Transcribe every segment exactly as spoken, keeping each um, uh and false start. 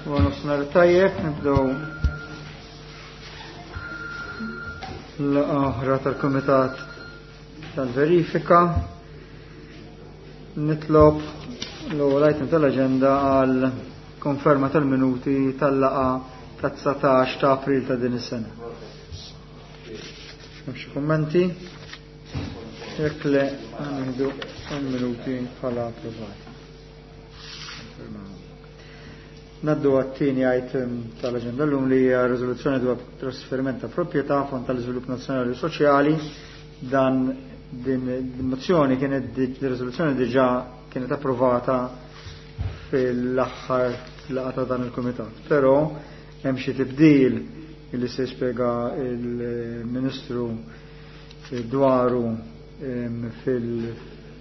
ونصنع الطيب نبدأ l-oħra tal-Kumitat tal-Verifika. Nitlob l-ewwel item tal-aġenda għal konferma tal-minuti tal-laqa ta' tsatax ta' April ta' din is-sena. Hemm xi kummenti? Jekk le nieħdu l-minuti bħala approvati. Naddu għat-tieni item tal-aġenda l-lum li hija riżoluzzjoni dwar trasferiment ta' proprjetà Fond tal-Iżvilupp Nazzjonali u Soċjali. Dan din il-mozzjoni kienet di-riżoluzzjoni diġà kienet approvata fil-aħħar laqgħa ta' dan il-Kumitat. Però hemm xi tibdil li se jispjega il-Ministru dwaru fil-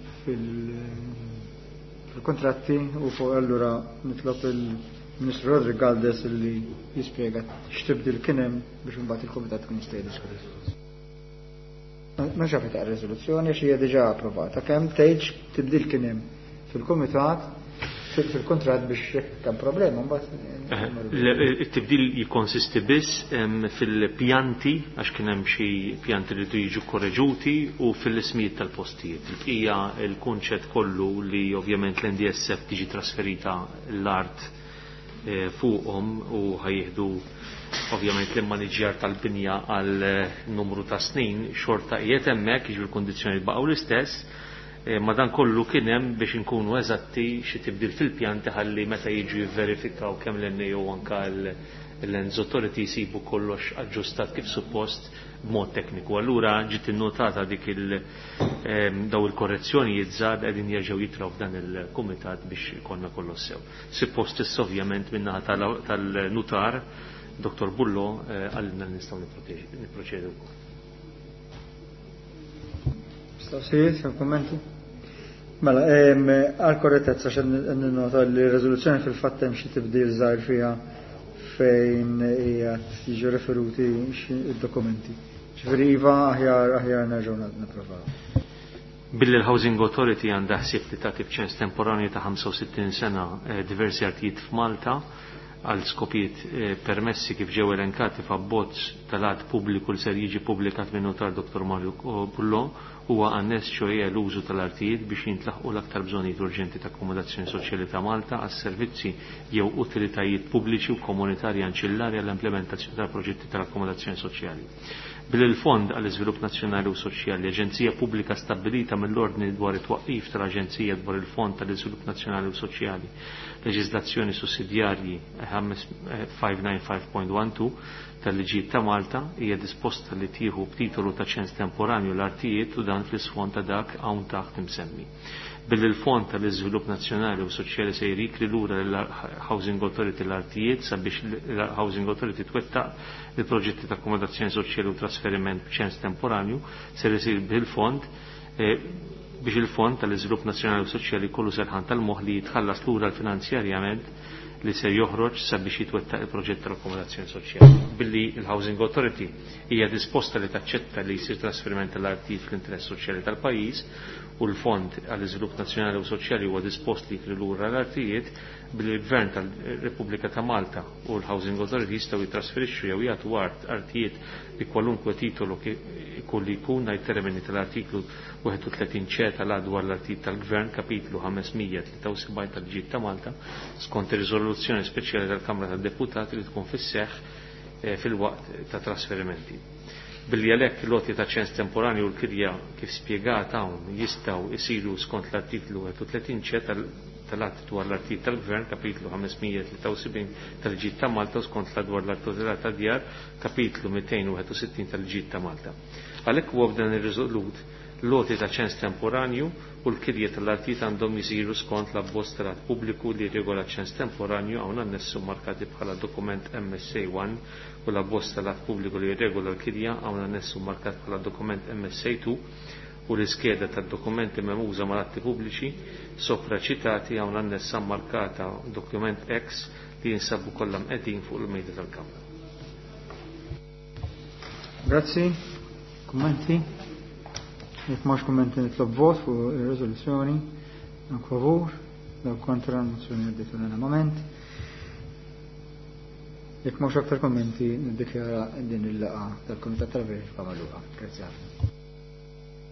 fil-kontratti u fuq allura nitlob il-Ministru Rodrigo Galdes li jispjega x'tibdil kien hemm biex imbagħad il-Kumitat kun jista' jiddiskuti. Ma xafet ta' riżoluzzjoni għax hija diġà approvata. Kemm tgħidx tibdil kien hemm fil-Kumitat fil-kontratt biex jekk hemm problema mbagħad. Il-tibdil jikkonsisti biss fil-pjanti għax kien hemm xi pjanti li jridu jiġu korreġuti u fil-ismijiet tal-postijiet. Il-bqija il-kunċett kollu li ovvjament l-N D S F tiġi trasferita l-art fuqhom u ħajjieħdu ovvjament l-immaniġjar tal-binja għal numru ta' snin xorta qiegħed hemmhekk jiġu l-kundizzjoni baqgħu l-istess. Ma dan kollu kien hemm biex inkunu eżatti xi tibdil fil-pjanti ħalli meta jiġu jivverifikaw kemm l-N A O anke l-Lands Authority jsibu kollox aġġustat kif suppost b'mod tekniku. Allura ġiet innotata dik il daw il-korrezzjoni jiżżad qegħdin jerġgħu jitraw f'dan il-kumitat biex ikollna kollox sew. Suppost issa ovvjament min-naħa tal-nutar Doktor Bullo għalna nistgħu nipproċedu. Staqsijiet, kommenti? Mela, għal korrettezza x'għan ninnota li r-riżoluzzjoni fil-fatt hemm xi tibdil żgħir fiha fejn qiegħed jiġu referuti d-dokumenti. Ġifieri iva aħjar aħjar nerġgħu nipprovaw. Billi l-Housing Authority għandha ħsieb li tagħti b'ċens temporanju ta' ħamsa u sittin sena diversi artijiet f'Malta għal skopijiet permessi kif ġew elenkati f'abbozz tal-att pubbliku li ser jiġi pubblikat minn notar Doktor Mario Bullo huwa anness ċoejja l-użu tal-artijiet biex jintlaħqu l-aktar bżonnijiet urġenti ta' akkomodazzjoni soċjali ta' Malta għas servizzi jew utilitajiet pubbliċi u komunitarji anċillari għall-implementazzjoni tal-proġetti tal-akkomodazzjoni soċjali. Bil-Fond għall-Iżvilupp Nazzjonali u Soċjali, Aġenzija Pubblika stabbilita mill-ordni dwar it-twaqqif tal-Aġenzija dwar il-Fond tal-Iżvilupp Nazzjonali u Soċjali, leġiżlazzjoni sussidjarji five ninety-five point twelve tal-liġijiet ta' Malta hija disposta li tieħu b'titolu ta' ċens temporanju l-artijiet u dan fl-isfond ta' dak hawn taħt imsemmi. Bil-Fond tal-Iżvilupp Nazzjonali u Soċjali se jrikri lura l-Housing Authority l-artijiet sabiex l-Housing Authority twettaq il-proġetti ta' akkomodazzjoni soċjali u trasferiment b'ċens temporanju se jsir bil-fond biex il-Fond tal-Iżvilupp Nazzjonali u Soċjali kollu serħan tal-moħħ li jitħallas lura l-finanzjarjament li se joħroġ sabiex jitwettaq il-proġett tal-akkomodazzjoni soċjali. Billi il-Housing Authority hija disposta li taċċetta li jsir trasferiment tal-artijiet fl-interess soċjali tal-pajjiż u l-Fond għall-Iżvilupp Nazzjonali u Soċjali huwa dispost li jkri lura l-artijiet billi l-Gvern tal-Repubblika ta' Malta u l-Housing Authority jistgħu jitrasferixxu jew jagħtu artijiet bi kwalunkwe titolu ikolli jkun ngħid termini tal-artiklu wieħed u tletin ċe tal-għadwar l-artijiet tal-Gvern kapitlu ħamesmija tlieta u sebgħin tal-Liġijiet ta' Malta skont ir-riżoluzzjoni speċjali tal-Kamra tad-Deputati li tkun fis-seħħ fil-waqt ta' trasferimenti. Billi għalhekk loti ta' ċens temporanju u l-kirja kif spjegata hawn jistgħu jsiru skont l-artiklu wieħed u tletin ċe tal-att dwar l-artijiet tal-Gvern kapitlu ħamesmija tlieta u sebgħin tal-Liġijiet ta' Malta u skont l-dwar l-autorità ta' djar kapitlu mejtejn u wieħed u sittin tal-Liġijiet ta' Malta. Għalhekk huwa f'dan ir-riżolut loti ta' ċens temporanju u l-kirja tal-artijiet għandhom jisiru skont l-abbozz tal-att pubbliku li regola ċens temporanju hawn annessu markati bħala dokument M S A one u l-abbozz tal-att pubbliku li regola l-kirja hawn annessu markat bħala dokument M S A two u l-iskeda tad-dokumenti memuża mal-atti pubbliċi sopra ċitati hawn annessa markata dokument X li jinsabu kollha mqegħdin fuq il-mejda tal-Kamra. Grazzi. Kummenti? Jek maċ kommenti nitlob vot fu il-rezoluzjoni, għan favur, daw kontra l-mozzjoni għaddit l moment. Jekk mhux aktar kommenti, niddikjara din il-laqa tal-Kumitat tal-Verifika magħluqa. Grazie ħafna.